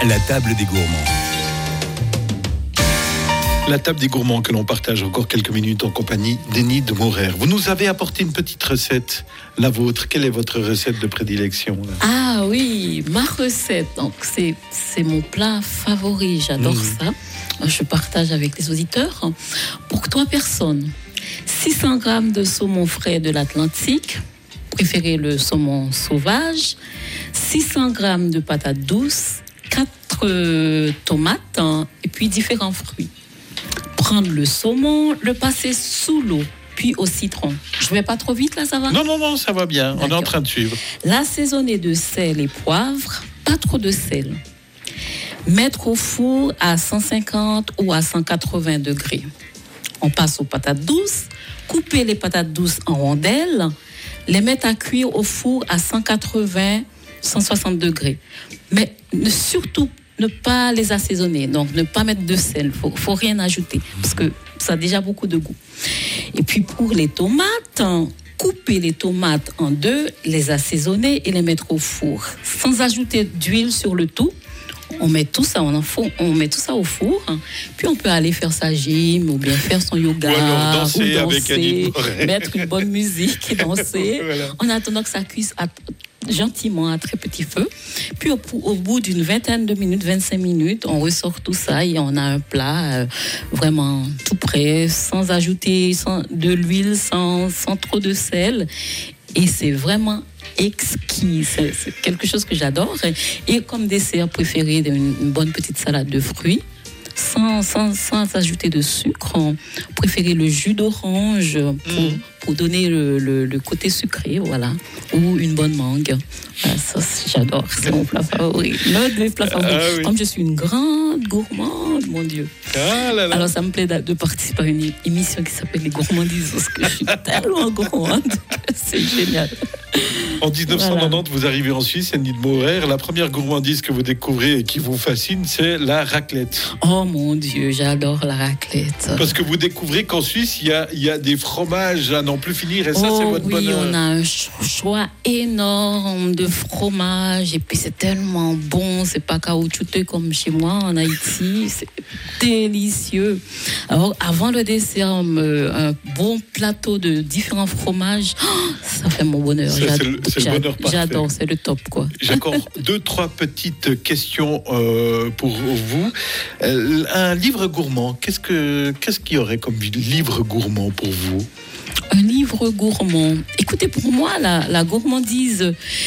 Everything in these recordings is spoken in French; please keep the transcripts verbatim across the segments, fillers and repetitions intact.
La table des gourmands. La table des gourmands que l'on partage encore quelques minutes en compagnie d'Enid Maurer. Vous nous avez apporté une petite recette, la vôtre. Quelle est votre recette de prédilection là? Ah oui, ma recette. Donc c'est, c'est mon plat favori, j'adore mmh. ça. Je partage avec les auditeurs. Pour trois personnes, six cents grammes de saumon frais de l'Atlantique, préférez le saumon sauvage, six cents grammes de patates douces, quatre euh, tomates hein, et puis différents fruits. Prendre le saumon, le passer sous l'eau, puis au citron. Je ne vais pas trop vite là, ça va ? Non, non, non, ça va bien. D'accord. On est en train de suivre. L'assaisonner de sel et poivre, pas trop de sel. Mettre au four à cent cinquante ou à cent quatre-vingts degrés. On passe aux patates douces, couper les patates douces en rondelles, les mettre à cuire au four à cent quatre-vingts, cent soixante degrés. Mais ne, surtout ne pas les assaisonner, donc ne pas mettre de sel, il ne faut rien ajouter, parce que ça a déjà beaucoup de goût. Et puis pour les tomates, couper les tomates en deux, les assaisonner et les mettre au four, sans ajouter d'huile sur le tout. On met tout ça, on, four, on met tout ça au four, hein. Puis on peut aller faire sa gym ou bien faire son yoga, ou alors danser, ou danser avec mettre une bonne musique et danser. Voilà. En attendant que ça cuise à, gentiment à très petit feu. Puis au, au bout d'une vingtaine de minutes, vingt-cinq minutes, on ressort tout ça et on a un plat euh, vraiment tout prêt, sans ajouter sans, de l'huile, sans, sans trop de sel. Et c'est vraiment exquis, c'est, c'est quelque chose que j'adore. Et comme dessert préféré, une, une bonne petite salade de fruits, sans, sans, sans ajouter de sucre. On préférait le jus d'orange pour, mmh. pour donner le, le, le côté sucré, voilà. Ou une bonne mangue. Voilà, ça, j'adore, c'est mon plat favori. L'un de mes plats favoris. Ah, oui. Comme je suis une grande gourmande, mon Dieu. Ah, là, là. Alors, ça me plaît de participer à une émission qui s'appelle Les Gourmandises, parce que je suis tellement gourmande que c'est génial. En dix-neuf cent quatre-vingt-dix, voilà. Vous arrivez en Suisse, Enid Maurer. La première gourmandise que vous découvrez et qui vous fascine, c'est la raclette. Oh mon Dieu, j'adore la raclette. Parce que vous découvrez qu'en Suisse, il y a, y a des fromages à n'en plus finir. Et ça, oh, c'est votre oui, bonheur. On a un choix énorme de fromages. Et puis, c'est tellement bon. C'est pas caoutchouteux comme chez moi en Haïti. C'est délicieux. Alors, avant le dessert, un bon plateau de différents fromages. Oh, ça fait mon bonheur. Ça, c'est le, c'est le bonheur parfait. J'adore, c'est le top, quoi. J'ai encore deux, trois petites questions euh, pour vous. Euh, un livre gourmand, qu'est-ce, que, qu'est-ce qu'il y aurait comme livre gourmand pour vous ? Un livre gourmand. Écoutez, pour moi, la, la gourmandise,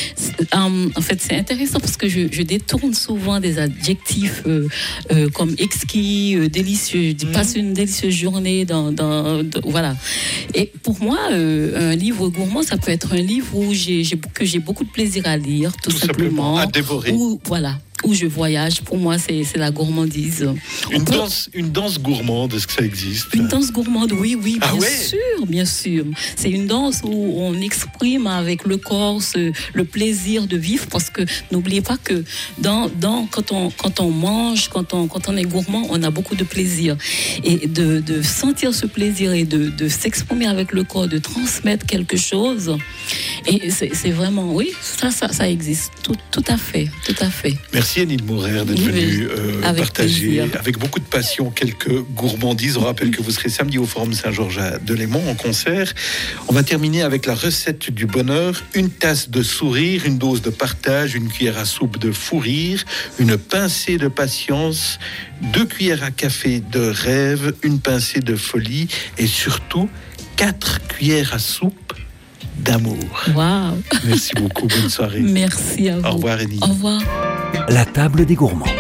euh, en fait, c'est intéressant parce que je, je détourne souvent des adjectifs euh, euh, comme exquis, euh, délicieux. Je passe une délicieuse journée dans, dans, dans voilà. Et pour moi, euh, un livre gourmand, ça peut être un livre où j'ai, j'ai, que j'ai beaucoup de plaisir à lire, tout, tout simplement, simplement à dévorer. Où, voilà. Où je voyage, pour moi, c'est, c'est la gourmandise. Une peut... danse, une danse gourmande, est-ce que ça existe ? Une danse gourmande, oui, oui, bien ah ouais sûr, bien sûr. C'est une danse où on exprime avec le corps ce, le plaisir de vivre, parce que n'oubliez pas que dans, dans, quand, on, quand on mange, quand on, quand on est gourmand, on a beaucoup de plaisir. Et de, de sentir ce plaisir et de, de s'exprimer avec le corps, de transmettre quelque chose, et c'est, c'est vraiment, oui, ça, ça, ça existe, tout, tout à fait, tout à fait. Merci. Merci Enid Maurer d'être oui, venue euh, avec partager plaisir. Avec beaucoup de passion quelques gourmandises. On rappelle que vous serez samedi au Forum Saint-Georges à Delémont en concert. On va terminer avec la recette du bonheur. Une tasse de sourire, une dose de partage, une cuillère à soupe de fou rire, une pincée de patience, deux cuillères à café de rêve, une pincée de folie et surtout quatre cuillères à soupe d'amour. Waouh. Merci beaucoup, bonne soirée. Merci à vous. Au revoir Enid. Au revoir. La table des gourmands.